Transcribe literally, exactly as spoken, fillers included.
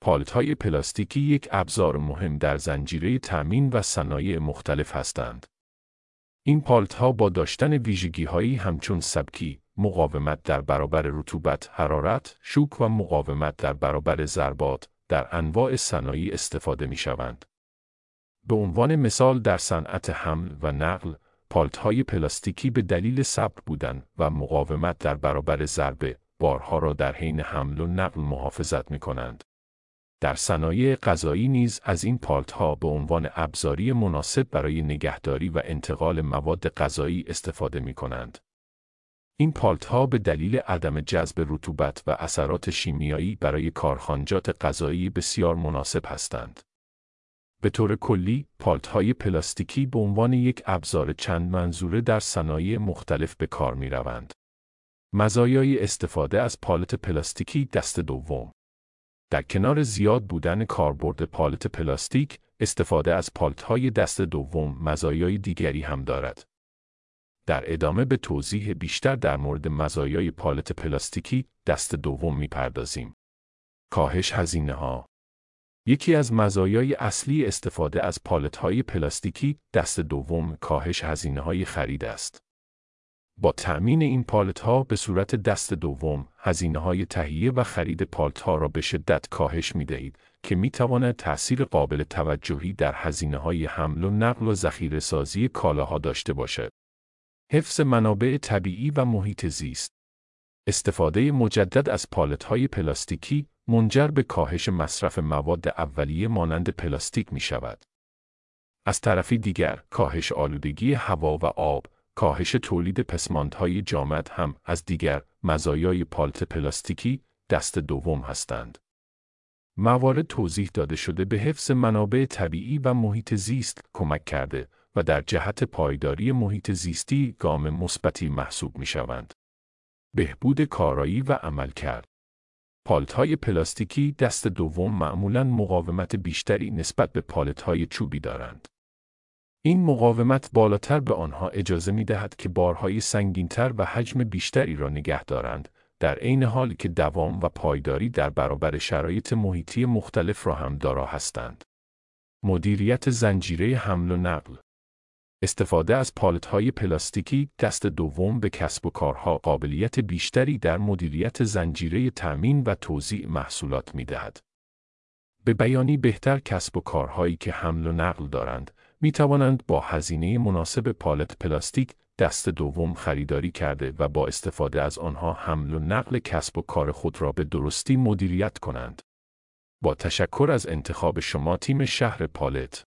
پالت‌های پلاستیکی یک ابزار مهم در زنجیره تأمین و صنایع مختلف هستند. این پالت‌ها با داشتن ویژگی‌هایی همچون سبکی، مقاومت در برابر رطوبت، حرارت، شوک و مقاومت در برابر ضربات، در انواع صنایع استفاده می‌شوند. به عنوان مثال در صنعت حمل و نقل، پالت‌های پلاستیکی به دلیل ثبت بودن و مقاومت در برابر ضربه، بارها را در حین حمل و نقل محافظت می‌کنند. در صنایع غذایی نیز از این پالت‌ها به عنوان ابزاری مناسب برای نگهداری و انتقال مواد غذایی استفاده می‌کنند. این پالت‌ها به دلیل عدم جذب رطوبت و اثرات شیمیایی برای کارخانجات غذایی بسیار مناسب هستند. به طور کلی، پالت‌های پلاستیکی به عنوان یک ابزار چند منظوره در صنایع مختلف به کار می‌روند. مزایای استفاده از پالت پلاستیکی دست دوم. در کنار زیاد بودن کاربرد پالت پلاستیک، استفاده از پالت‌های دست دوم مزایای دیگری هم دارد. در ادامه به توضیح بیشتر در مورد مزایای پالت پلاستیکی دست دوم می‌پردازیم. کاهش هزینه‌ها. یکی از مزایای اصلی استفاده از پالت‌های پلاستیکی دست دوم کاهش هزینه‌های خرید است. با تأمین این پالت‌ها به صورت دست دوم، هزینه‌های تهیه و خرید پالت‌ها را به شدت کاهش می‌دهید که می‌تواند تأثیر قابل توجهی در هزینه‌های حمل و نقل و ذخیره‌سازی کالاها داشته باشد. حفظ منابع طبیعی و محیط زیست. استفاده مجدد از پالت‌های پلاستیکی منجر به کاهش مصرف مواد اولیه مانند پلاستیک می‌شود. از طرفی دیگر، کاهش آلودگی هوا و آب، کاهش تولید پسماندهای جامد هم از دیگر مزایای پالت پلاستیکی دست دوم هستند. موارد توضیح داده شده به حفظ منابع طبیعی و محیط زیست کمک کرده و در جهت پایداری محیط زیستی گام مثبتی محسوب می‌شوند. بهبود کارایی و عملکرد. پالت‌های پلاستیکی دست دوم معمولاً مقاومت بیشتری نسبت به پالت‌های چوبی دارند. این مقاومت بالاتر به آنها اجازه می‌دهد که بارهای سنگین‌تر و حجم بیشتری را نگه دارند، در عین حالی که دوام و پایداری در برابر شرایط محیطی مختلف را هم دارا هستند. مدیریت زنجیره حمل و نقل. استفاده از پالت‌های پلاستیکی دست دوم به کسب و کارها قابلیت بیشتری در مدیریت زنجیره تأمین و توزیع محصولات می‌دهد. به بیانی بهتر، کسب و کارهایی که حمل و نقل دارند، می توانند با هزینه مناسب پالت پلاستیک دست دوم خریداری کرده و با استفاده از آنها حمل و نقل کسب و کار خود را به درستی مدیریت کنند. با تشکر از انتخاب شما تیم شهر پالت.